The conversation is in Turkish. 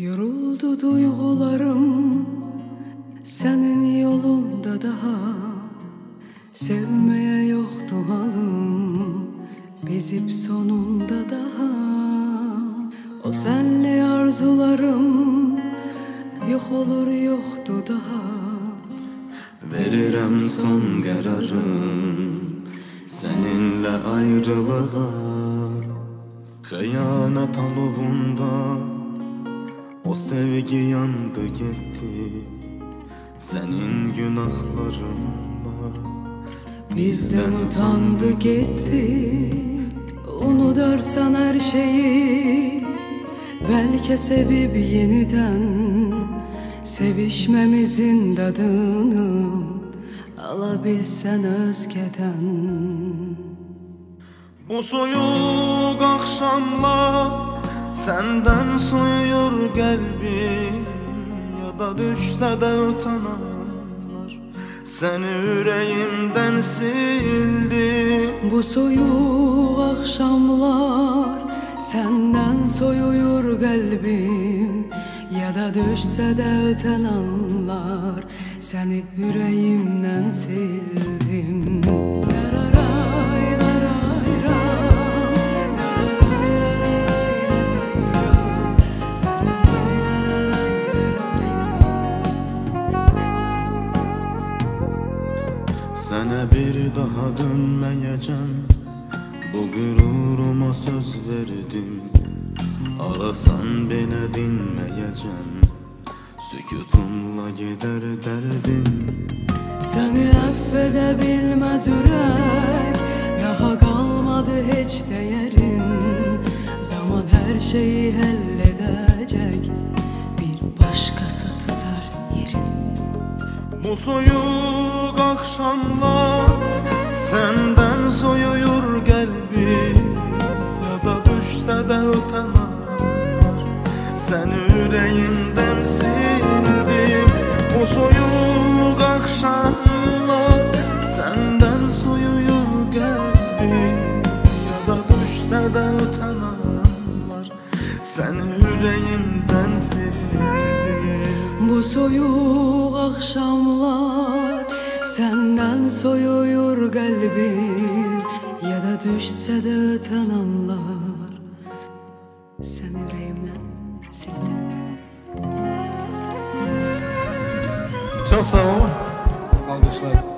Yoruldu duygularım senin yolunda daha. Sevmeye yoktu halim bezip sonunda daha. O senli arzularım yok olur yoktu daha. Verirəm son qərarım seninle ayrılığa. Xəyanət alovunda o sevgi yandı gitti senin günahlarınla. Bizden utandı gitti, unutarsan her şeyi. Belki sevip yeniden sevişmemizin tadını alabilsen özgeden. Bu soyuq akşamlar senden soyuyor qəlbim. Ya da düşsə də ötən anlar səni ürəyimdən sildim. Bu soyuq akşamlar senden soyuyor kalbim. Ya da düşse de öten anlar seni yüreğimden sildim. Sənə bir daha dönməyəcəm, bu qüruruma söz verdim. Arasan belə dinməyəcəm, sükutunla gedər dərdim. Səni affedebilmez ürək, daha kalmadı heç değerin. Zaman her şeyi halledecek, bir başkası tutar yerini. Bu soyuq akşamlar senden soyuyor qəlbim. Ya da düşsə də ötən anlar səni ürəyindən sildim. Bu soyuq akşamlar senden soyuyor qəlbim. Ya da düşsə də ötən anlar səni ürəyimdən sildim. Bu soyuq akşamlar senden soyuyor kalbim. Ya da düşse de öten anlar seni yüreğimden sildim. Çok sağ olun. Alkışlar.